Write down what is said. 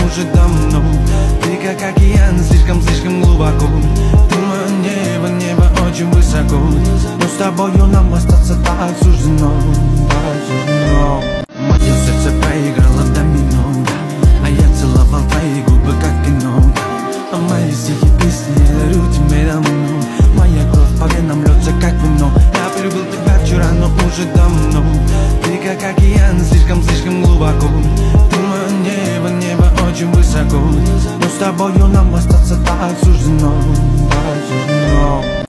уже давно. Ты как океан, слишком глубоко. Ты мое небо очень высоко. Но с тобою нам остаться так суждено, так суждено. Мое сердце проиграло домино, а я целовал твои губы как кино. А мои стихи, песни, я дарю тебе давно. Моя кровь по венам льется как вино. Я полюбил тебя вчера, но уже давно. Ты как океан, слишком глубоко. Ты мое небо очень высоко. Но с тобою нам остаться так суждено, так суждено.